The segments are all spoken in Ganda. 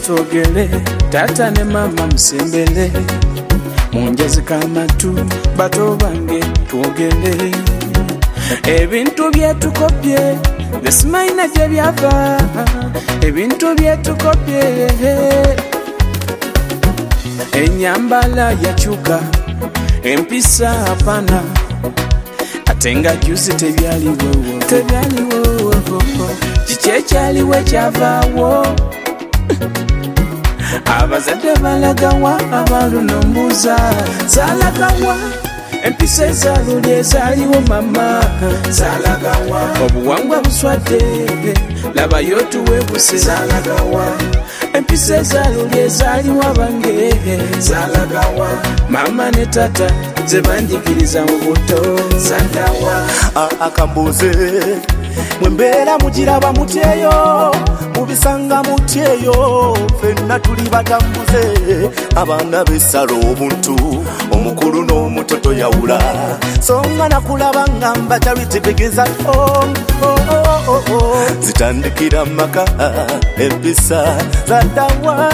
twogere tata ne mama musembere munjazi kamatu bato bange twogere ebintu byetukopye nesimaina gye byava ebintu byetukopye enyambala yakyuka empisa hapana atenga juzi tebyaliwo kiki ekyaliwo ekyavaawo abazadde balagawa abalunombuuza zalagawa empisa ezaluli ezaliwo mama zalagawa obuwangwa buswadde labayo tuwebuse zalagawa empisa ezaluli ezaliwo abange zalagawa mama ne tata zebanjigiriza mu buto zagawa akambuze mwembeera mugiraba mutyeyo mubisanga mutyeyo fenna tuli batambuze abaana b'essala obuntu omukulu n'omutoto yawula songa nakulaba ngamba tabitegegeza zitandikira maka empisa zadawa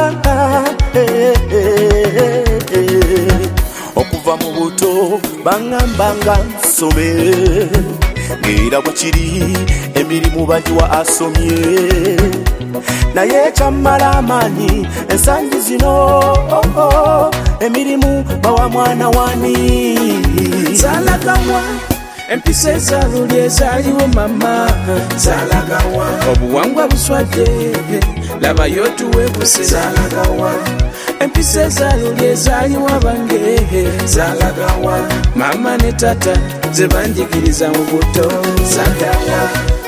okuva mu buto bangambanga nsome ng'era bwe kiri emirimu bagiwa asomye naye kyamala amaanyi ensangi zino emirimu bawa mwana wani zalagawa empisa ezaluli ezaliwo mama zalagawa obuwangwa buswadde labayo tuwebuse zalagawa empisa ezaluli ezaliwo abange zalagawa mama ne tata zebanjigiriza mu buto zagawa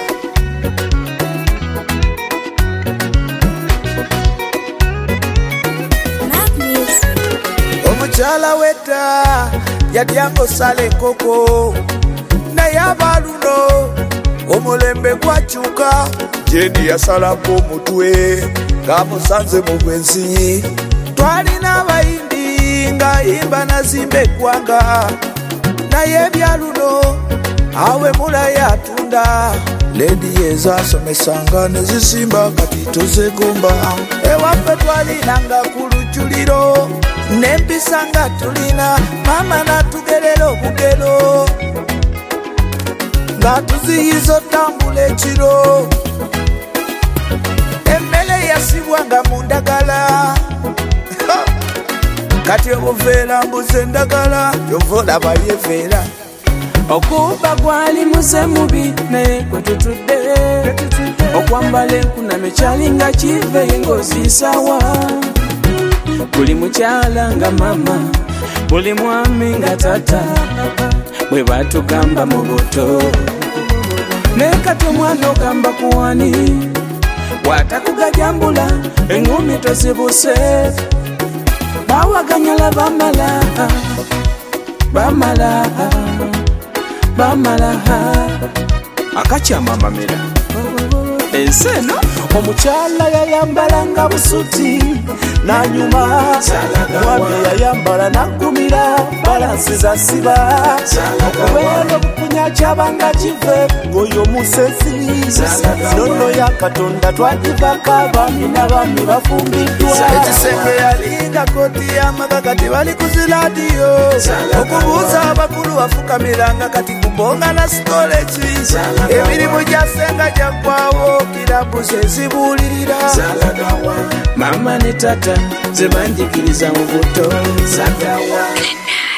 omukyala wedda yadyanga osala enkoko naye abaluno omulembe gwakyuka jendi yasalako omutwe ng'amusanze mu bwensi twalina abayimbi ng'ayimba nazimba eggwanga naye ebyaluno awe mulaye atunda ledi ezasomesanga nezisimba kati tozegomba ewaffe twalinanga ku lujjuliro n'empisa nga tulina mama natugerera obugero nga tuziyiza otambula ekiro emmere yasibwanga mu ndagala kati obuveera mbuze endagala yova olaba yeveera okuba gwali muze mubi naye kwe tutudde okwambala enkunano kyalinga kive ng'osiisawa buli mukyala nga mama buli mwami nga tata bwe batugamba mu buto naye kati omwana ogamba kuwani watakugajambula eŋŋumi tosibuse bawaganyala bamala akakyamamamira ensi eno omukyala yayambalanga busuti nanyuma mwami yayambala nakumira balansi za siba okubeera obukunya kyabanga kive ng'oyo musezi nono ya katonda twagivako abaami n'abaami bafumbiddwa ekisenge yalinga koti y'amaka kati bali ku ziradiyo okubuuza abakulu bafukamiranga kati kubonga na sikoleki emirimu gyasenga gyaggwawo kirabu zezibuulirira mama ne tata zebanjigiriza mu buto zagawa